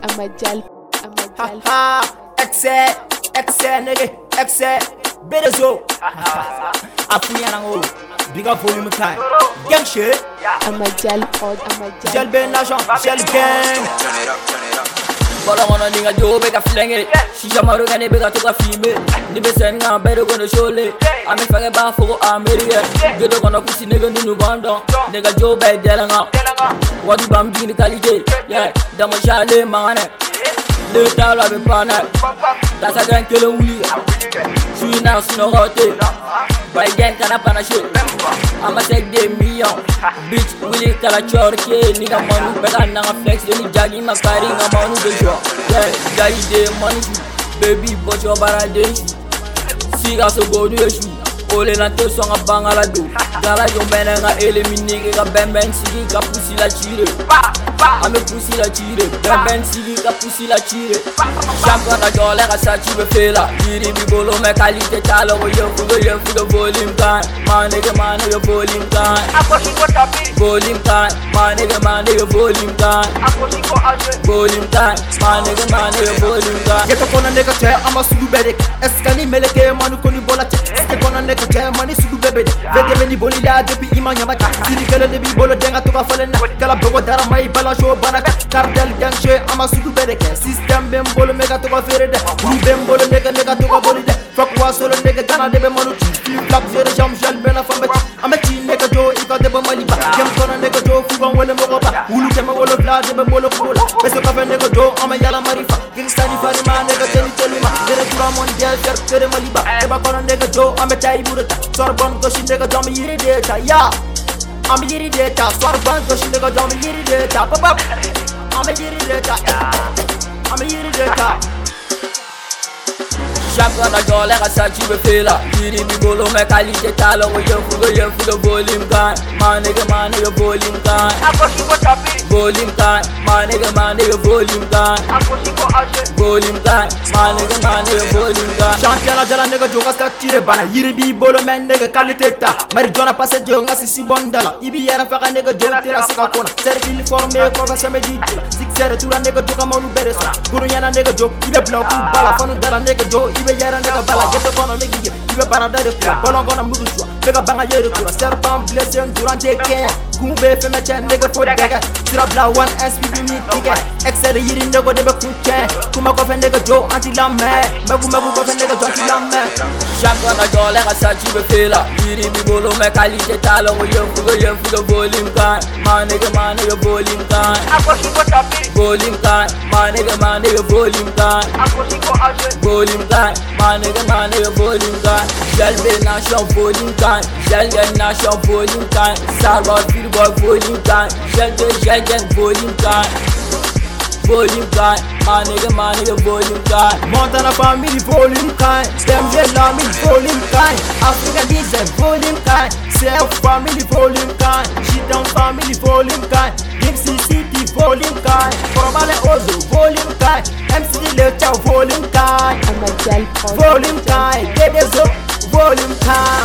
Excel, nigga, Excel, better so. Afiyanango, big up volume time. Gang shit. Gel ben l'argent, gel gang. Bala wana ninga jo beka flenge. Shisha maru gane beka toka filme. Ni be sen nga bedo kono shole. Ame fage ba fogo America. Gedo kono kusi nigga nunu bando. Nigga jo be delanga. Wadi bam dini qualité. Yeah, damo shale mangane. Le tala be pana. Dasa gang kele wuli. Sui na sino hote. By gang kana pana shit. I'ma take the million. Bitch, wili kala chorke. Nigga manu beka nanga flex. Yoni jagi makari nga manu de joie. Yeah, jagi de money. Baby, but your barade. Siga so go do you. Ole na te songa bangala do. Gala yo benenga elimine ga ben sigi ka pusi la chire. Ame pusi la chire. Ben sigi ka pusi la chire. Champion na jole ga sa chibe fela. Diri bi bolo me qualité talo yo fugo volume kan. Manege volume kan. Akoshi ko tapi. Volume kan. Manege volume kan. Akoshi ko aje. Volume kan. Manege volume kan. Geto kona nega che ama sudu bedek. Eskani meleke manu koni bola che. Este kona nega che mani sudu bebede. Vede meni boli la debi ima nyamaka. Siri kala debi bolo denga toka falena. Kala bogo dara mai bala show banaka. Cartel gang che ama sudu bedek. System bem bolo mega toka ferede. Ni bem bolo nega toka boli de. Fuck wa solo nega gana debe manu. Flap zere jam jal bena fambe. Ame chi nega jo ika debe maliba. Gem kona nega jo fugan wele mogo ba. Ulu tema wolo bla debe bolo kola. Beso kafe nega jo ama yala marifa. Gangstani fari ma nega teli ma. Dere tura mondial fer kere maliba. Eba kona nega jo ame tai burata. Sorbon goshi nega jo me yiri data. Ya, ame yiri data. Sorbon goshi nega jo me yiri data. Pop. Ame yiri data. Ame yiri data. Champion na jole ga sa chibe fela. Diri bi bolo me qualité talo yo fugo volume kan. Manege volume kan. Akoshi ko tapi. Volume kan. Manege volume kan. Akoshi ko aje. Volume kan. Manege volume kan. Champion na jala nega jo ga sa tire bana. Yiri bi bolo men nega qualité ta. Mari jona passe jo nga si bondala. Ibi yara faka nega jo tira sika kona. Servi formé ko ga sama di. Sixer tura nega jo ka monu beresa. Guru yana nega jo ibe block bala fanu dala nega jo ibe yara nega bala geto kono negi ibe barada de kura bolon gona mudu jua nega banga yere kura serpent blessé durant ken kumbe feme chen nega fo daga tira bla one SPB mi tiga excel yiri nego de be kunche kuma ko fe nega jo anti lamme magu ko fe nega jo anti lamme. Champion na jole ga sa chibe fela. Diri bi bolo me qualité talo yo fugo volume kan. Manege volume kan. Akoshi ko tapi. Volume kan. Manege volume kan. Akoshi ko aje. Volume kan. Manege volume kan. Gel be nation volume kan. Gel nation volume kan. Sarba filboy volume kan. Gel volume kan. Volume kan. Manege volume kan. Montana family volume kind. Stem Jella me volume kind. Africa diesel volume kind. Self family volume kind. Shit down family volume kind. Dixie City volume kind. Formale Ozo volume kind. MC Lecha volume kind. Volume kind. Dedezo volume kind.